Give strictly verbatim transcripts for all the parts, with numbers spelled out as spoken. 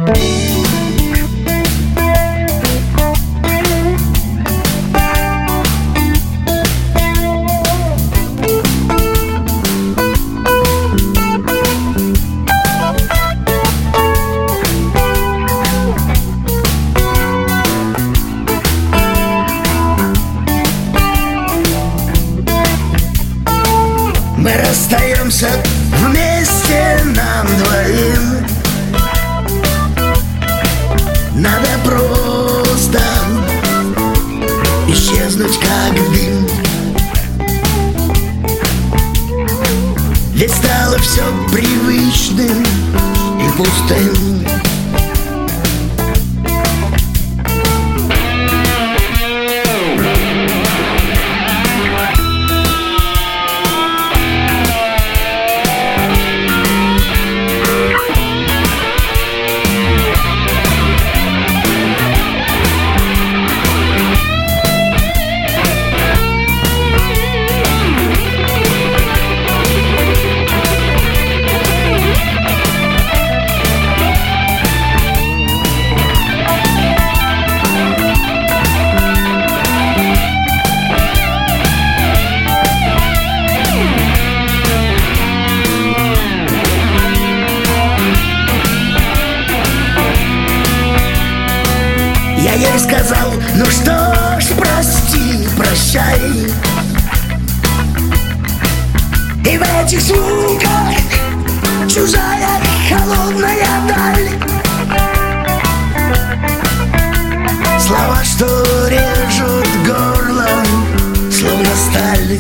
Мы расстаемся вместе нам двоим. Надо просто исчезнуть как дым. Ведь стало все привычным и пустым. Я ей сказал: ну что ж, прости, прощай. И в этих звуках чужая холодная даль. Слова, что режут горло, словно сталь.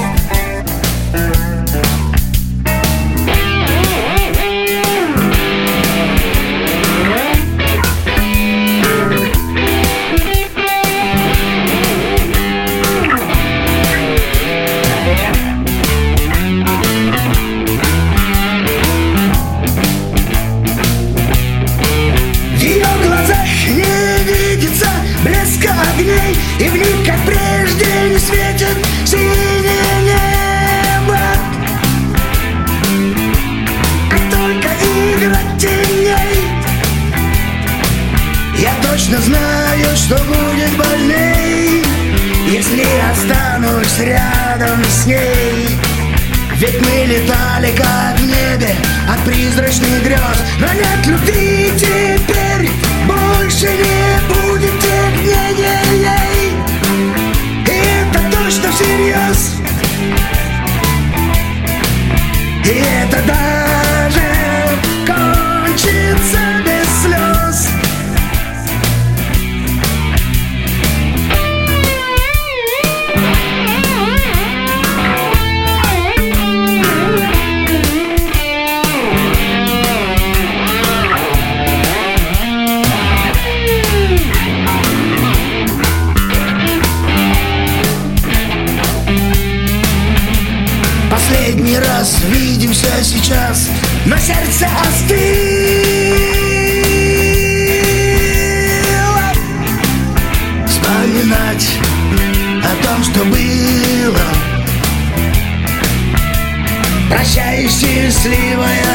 Огней, и в них, как прежде, не светит синее небо, а только игра теней. Я точно знаю, что будет больней, если останусь рядом с ней. Ведь мы летали, как в небе, от призрачных грез. Но нет любви теперь, больше не будет тех дней. И это точно всерьез. И это даже кончится без слез. Последний раз видимся сейчас, но сердце остыло. Вспоминать о том, что было. Прощай, счастливая